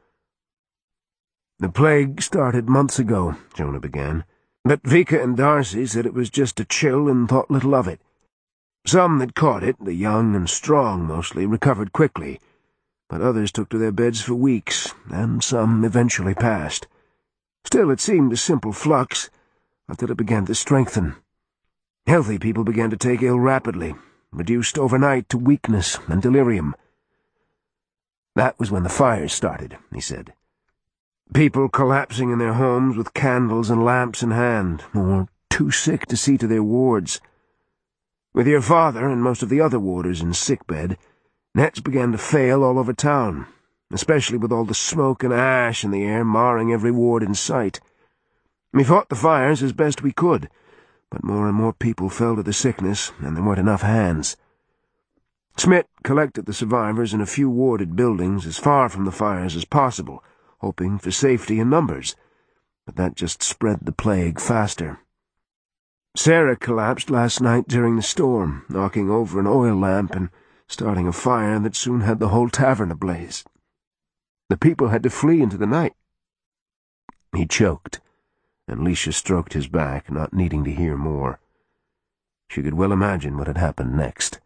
"The plague started months ago," Jonah began, "but Vika and Darcy said it was just a chill and thought little of it. Some that caught it, the young and strong mostly, recovered quickly, but others took to their beds for weeks, and some eventually passed. Still, it seemed a simple flux, until it began to strengthen. Healthy people began to take ill rapidly, reduced overnight to weakness and delirium. That was when the fires started, he said. People collapsing in their homes with candles and lamps in hand, or too sick to see to their wards. With your father and most of the other warders in sickbed, nets began to fail all over town, especially with all the smoke and ash in the air marring every ward in sight. We fought the fires as best we could, but more and more people fell to the sickness, and there weren't enough hands. Smith collected the survivors in a few warded buildings as far from the fires as possible, hoping for safety in numbers, but that just spread the plague faster. Sarah collapsed last night during the storm, knocking over an oil lamp and starting a fire that soon had the whole tavern ablaze. The people had to flee into the night. He choked, and Leisha stroked his back, not needing to hear more. She could well imagine what had happened next.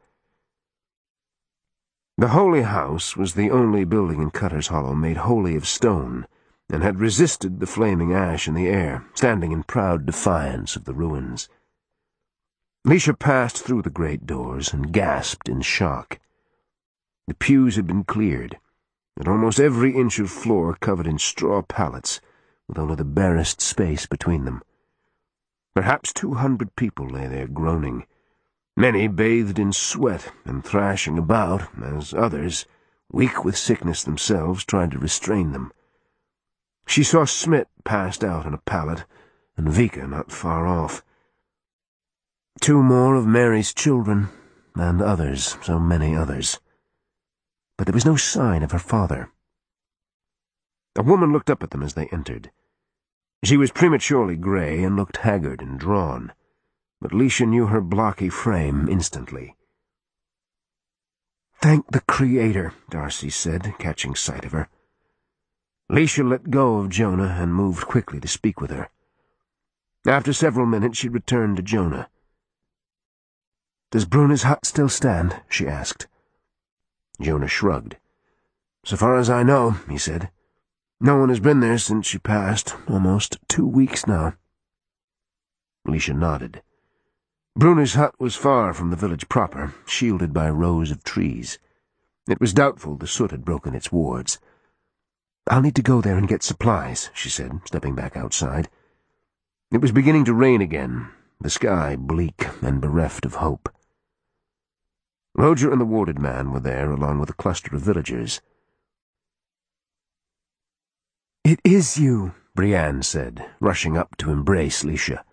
The Holy House was the only building in Cutter's Hollow made wholly of stone, and had resisted the flaming ash in the air, standing in proud defiance of the ruins. Leisha passed through the great doors and gasped in shock. The pews had been cleared, and almost every inch of floor covered in straw pallets, with only the barest space between them. Perhaps two hundred people lay there groaning, many bathed in sweat and thrashing about, as others, weak with sickness themselves, tried to restrain them. She saw Smith passed out on a pallet, and Vika not far off. Two more of Mary's children, and others, so many others. But there was no sign of her father. A woman looked up at them as they entered. She was prematurely grey and looked haggard and drawn, but Leisha knew her blocky frame instantly. "Thank the Creator," Darcy said, catching sight of her. Leisha let go of Jonah and moved quickly to speak with her. After several minutes she returned to Jonah. "Does Bruna's hut still stand?" she asked. Jonah shrugged. "So far as I know," he said. "No one has been there since she passed, almost two weeks now." Leisha nodded. Bruna's hut was far from the village proper, shielded by rows of trees. It was doubtful the soot had broken its wards. "I'll need to go there and get supplies," she said, stepping back outside. It was beginning to rain again, the sky bleak and bereft of hope. Roger and the warded man were there, along with a cluster of villagers. "It is you," Brienne said, rushing up to embrace Leisha.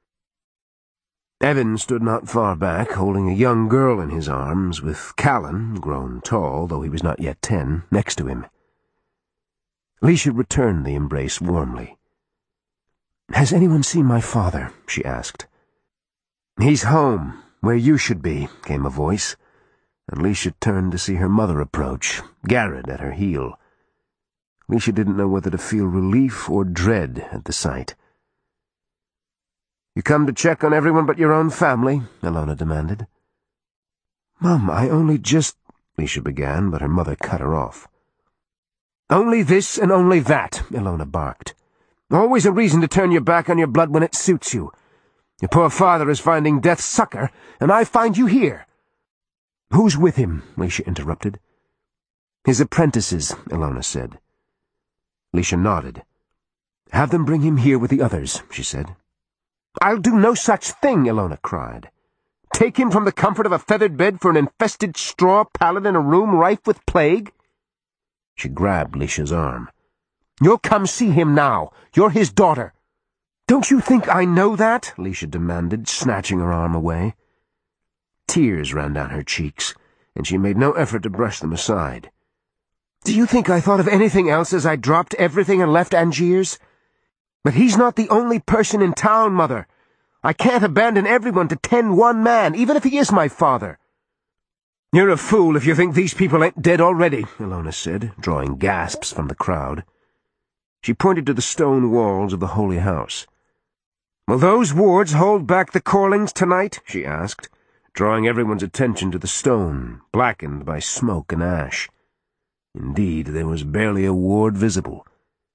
Evan stood not far back, holding a young girl in his arms, with Callan, grown tall, though he was not yet ten, next to him. Leisha returned the embrace warmly. "Has anyone seen my father?" she asked. "He's home, where you should be," came a voice, and Leisha turned to see her mother approach, Garrett at her heel. Leisha didn't know whether to feel relief or dread at the sight. "You come to check on everyone but your own family?" Ilona demanded. "Mum, I only just—" Leisha began, but her mother cut her off. "Only this and only that," Ilona barked. "Always a reason to turn your back on your blood when it suits you. Your poor father is finding death's succor, and I find you here." "Who's with him?" Leisha interrupted. "His apprentices," Ilona said. Leisha nodded. "Have them bring him here with the others," she said. "I'll do no such thing," Ilona cried. "Take him from the comfort of a feathered bed for an infested straw pallet in a room rife with plague?" She grabbed Leisha's arm. "You'll come see him now. You're his daughter." "Don't you think I know that?" Leisha demanded, snatching her arm away. Tears ran down her cheeks, and she made no effort to brush them aside. "Do you think I thought of anything else as I dropped everything and left Angiers? But he's not the only person in town, Mother. I can't abandon everyone to tend one man, even if he is my father." "You're a fool if you think these people ain't dead already," Ilona said, drawing gasps from the crowd. She pointed to the stone walls of the Holy House. "Will those wards hold back the Corlings tonight?" she asked, drawing everyone's attention to the stone, blackened by smoke and ash. Indeed, there was barely a ward visible.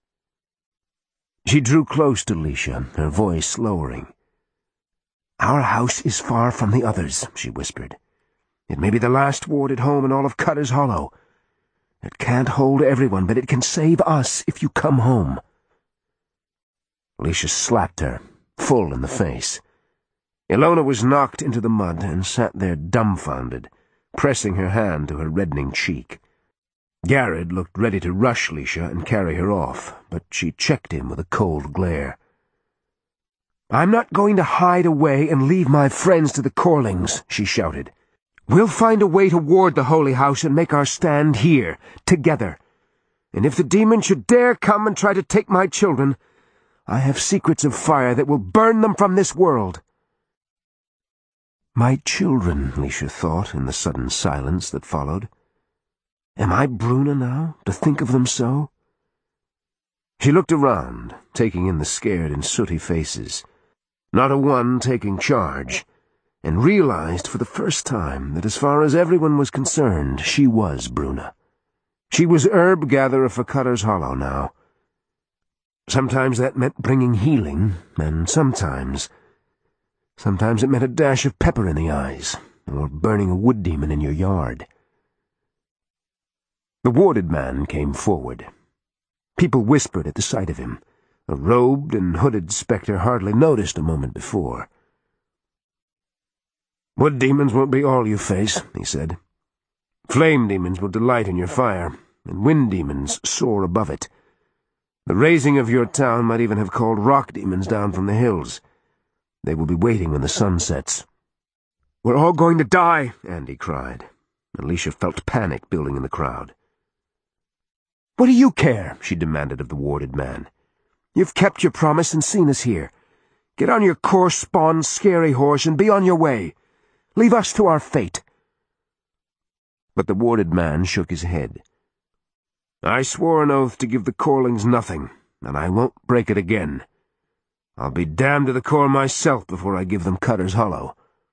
She drew close to Leisha, her voice lowering. "Our house is far from the others," she whispered. "It may be the last ward at home in all of Cutter's Hollow. It can't hold everyone, but it can save us if you come home." Alicia slapped her, full in the face. Ilona was knocked into the mud and sat there dumbfounded, pressing her hand to her reddening cheek. Garrod looked ready to rush Leisha and carry her off, but she checked him with a cold glare. "I'm not going to hide away and leave my friends to the Corlings," she shouted. "We'll find a way to ward the Holy House and make our stand here, together. And if the demon should dare come and try to take my children, I have secrets of fire that will burn them from this world." My children, Leisha thought in the sudden silence that followed. Am I Bruna now, to think of them so? She looked around, taking in the scared and sooty faces, not a one taking charge, and realized for the first time that as far as everyone was concerned, she was Bruna. She was herb-gatherer for Cutter's Hollow now. Sometimes that meant bringing healing, and sometimes... Sometimes it meant a dash of pepper in the eyes, or burning a wood demon in your yard. The warded man came forward. People whispered at the sight of him. A robed and hooded spectre hardly noticed a moment before. "Wood demons won't be all you face," he said. "Flame demons will delight in your fire, and wind demons soar above it. The raising of your town might even have called rock demons down from the hills. They will be waiting when the sun sets." "We're all going to die," Andy cried. Alicia felt panic building in the crowd. "What do you care?" she demanded of the warded man. "You've kept your promise and seen us here. Get on your coarse-spawned scary horse and be on your way. Leave us to our fate." But the warded man shook his head. "I swore an oath to give the Corlings nothing, and I won't break it again. I'll be damned to the core myself before I give them Cutter's Hollow."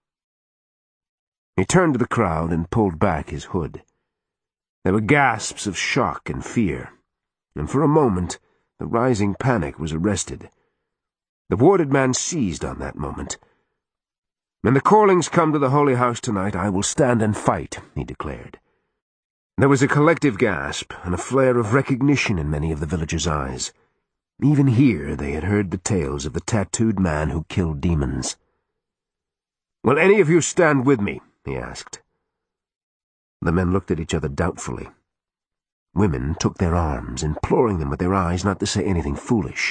He turned to the crowd and pulled back his hood. There were gasps of shock and fear, and for a moment the rising panic was arrested. The warded man seized on that moment. "When the Corlings come to the Holy House tonight, I will stand and fight," he declared. There was a collective gasp and a flare of recognition in many of the villagers' eyes. Even here they had heard the tales of the tattooed man who killed demons. "Will any of you stand with me?" he asked. The men looked at each other doubtfully. Women took their arms, imploring them with their eyes not to say anything foolish.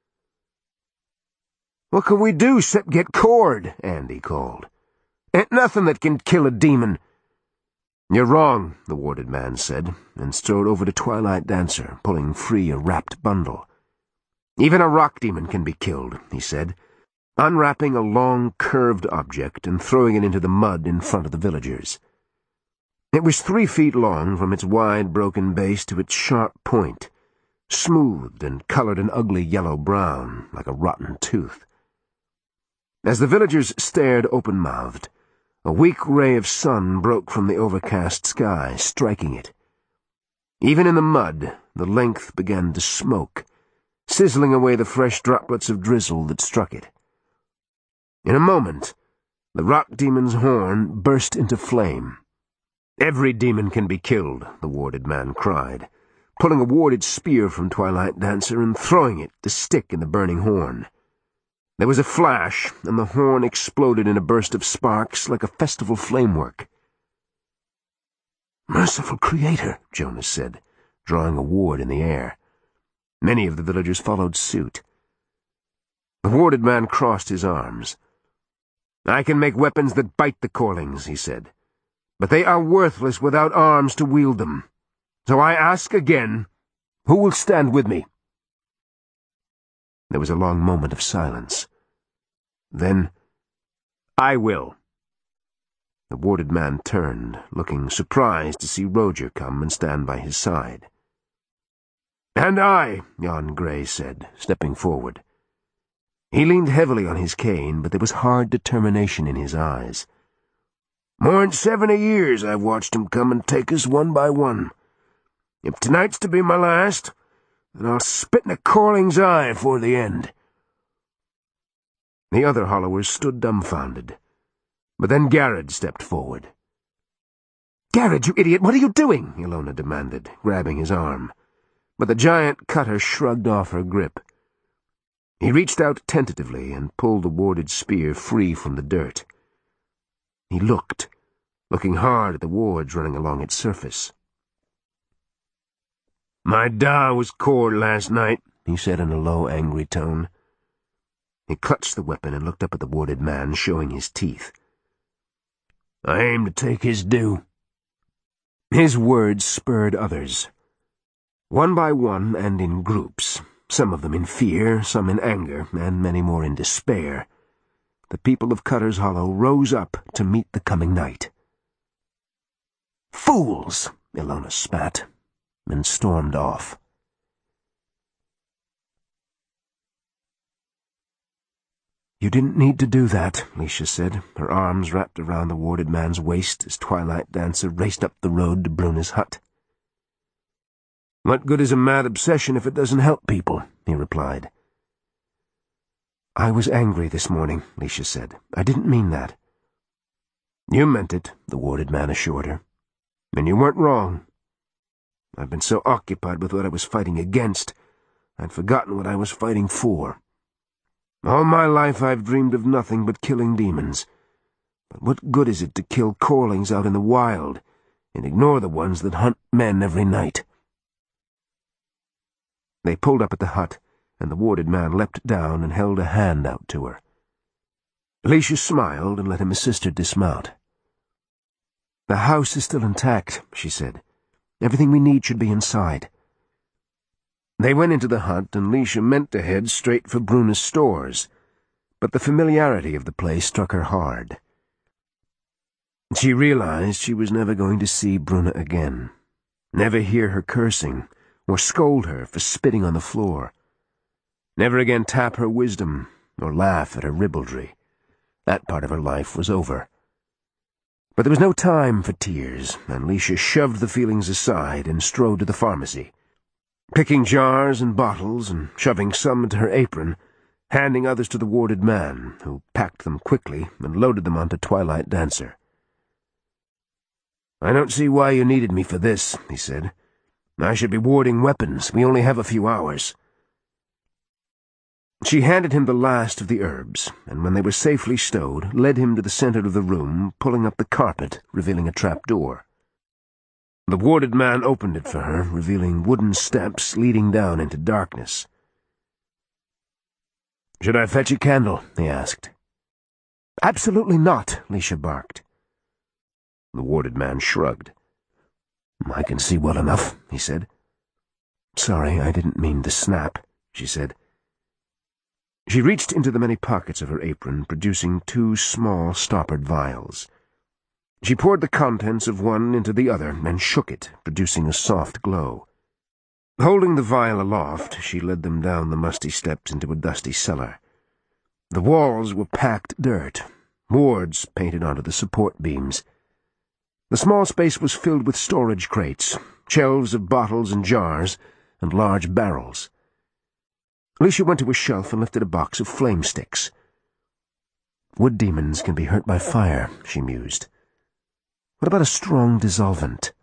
"What can we do except get cored?" Andy called. "Ain't nothing that can kill a demon." "You're wrong," the warded man said, and strode over to Twilight Dancer, pulling free a wrapped bundle. "Even a rock demon can be killed," he said, unwrapping a long, curved object and throwing it into the mud in front of the villagers. It was three feet long from its wide, broken base to its sharp point, smoothed and colored an ugly yellow-brown, like a rotten tooth. As the villagers stared open-mouthed, a weak ray of sun broke from the overcast sky, striking it. Even in the mud, the length began to smoke, sizzling away the fresh droplets of drizzle that struck it. In a moment, the rock demon's horn burst into flame. "Every demon can be killed," the warded man cried, pulling a warded spear from Twilight Dancer and throwing it to stick in the burning horn. There was a flash, and the horn exploded in a burst of sparks like a festival flamework. "Merciful Creator," Jonas said, drawing a ward in the air. Many of the villagers followed suit. The warded man crossed his arms. "I can make weapons that bite the Corlings," he said, "but they are worthless without arms to wield them. So I ask again, who will stand with me?" There was a long moment of silence. Then, "I will." The warded man turned, looking surprised to see Roger come and stand by his side. "And I," Jan Gray said, stepping forward. He leaned heavily on his cane, but there was hard determination in his eyes. "More'n seventy years I've watched 'em come and take us one by one. If tonight's to be my last, then I'll spit in a Corling's eye afore the end." The other Hollowers stood dumbfounded, but then Garrod stepped forward. "Garrett, you idiot, what are you doing?" Ilona demanded, grabbing his arm. But the giant cutter shrugged off her grip. He reached out tentatively and pulled the warded spear free from the dirt. He looked, looking hard at the wards running along its surface. "My da was cored last night," he said in a low, angry tone. He clutched the weapon and looked up at the warded man, showing his teeth. "I aim to take his due." His words spurred others. One by one and in groups, some of them in fear, some in anger, and many more in despair, the people of Cutter's Hollow rose up to meet the coming night. "Fools!" Ilona spat, and stormed off. "You didn't need to do that," Leisha said, her arms wrapped around the warded man's waist as Twilight Dancer raced up the road to Bruna's hut. "What good is a mad obsession if it doesn't help people?" he replied. "I was angry this morning," Leisha said. "I didn't mean that." "You meant it," the warded man assured her. "And you weren't wrong. I've been so occupied with what I was fighting against, I'd forgotten what I was fighting for. All my life I've dreamed of nothing but killing demons. But what good is it to kill Corlings out in the wild and ignore the ones that hunt men every night?" They pulled up at the hut, and the warded man leapt down and held a hand out to her. Alicia smiled and let him assist her dismount. "The house is still intact," she said. "Everything we need should be inside." They went into the hut, and Leisha meant to head straight for Bruna's stores, but the familiarity of the place struck her hard. She realized she was never going to see Bruna again, never hear her cursing, or scold her for spitting on the floor, never again tap her wisdom, or laugh at her ribaldry. That part of her life was over. But there was no time for tears, and Leisha shoved the feelings aside and strode to the pharmacy, picking jars and bottles and shoving some into her apron, handing others to the warded man, who packed them quickly and loaded them onto Twilight Dancer. "I don't see why you needed me for this," he said. "I should be warding weapons. We only have a few hours." She handed him the last of the herbs, and when they were safely stowed, led him to the center of the room, pulling up the carpet, revealing a trap-door. The warded man opened it for her, revealing wooden steps leading down into darkness. "Should I fetch a candle?" he asked. "Absolutely not," Leisha barked. The warded man shrugged. "I can see well enough," he said. "Sorry, I didn't mean to snap," she said. She reached into the many pockets of her apron, producing two small stoppered vials. She poured the contents of one into the other and shook it, producing a soft glow. Holding the vial aloft, she led them down the musty steps into a dusty cellar. The walls were packed dirt, wards painted onto the support beams. The small space was filled with storage crates, shelves of bottles and jars, and large barrels. Alicia went to a shelf and lifted a box of flame sticks. "Wood demons can be hurt by fire," she mused. "What about a strong dissolvent?"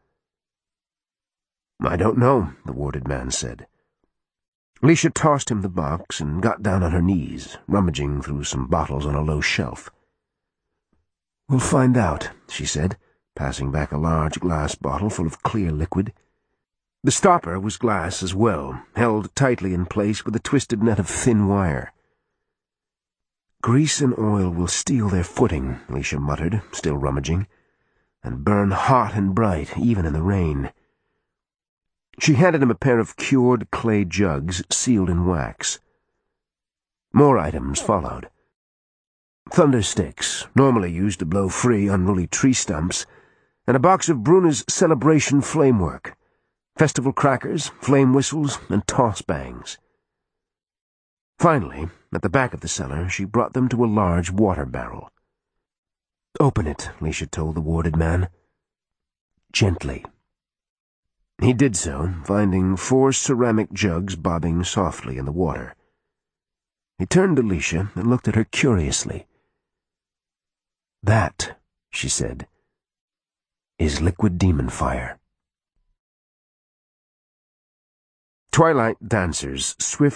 "I don't know," the warded man said. Alicia tossed him the box and got down on her knees, rummaging through some bottles on a low shelf. "We'll find out," she said, passing back a large glass bottle full of clear liquid. The stopper was glass as well, held tightly in place with a twisted net of thin wire. "Grease and oil will steal their footing," Alicia muttered, still rummaging, "and burn hot and bright, even in the rain." She handed him a pair of cured clay jugs sealed in wax. More items followed. Thundersticks, normally used to blow free unruly tree stumps, and a box of Bruna's celebration flamework, festival crackers, flame whistles, and toss-bangs. Finally, at the back of the cellar, she brought them to a large water barrel. "Open it," Alicia told the warded man. "Gently." He did so, finding four ceramic jugs bobbing softly in the water. He turned to Alicia and looked at her curiously. "That," she said, is liquid demon fire. Twilight dancers, swift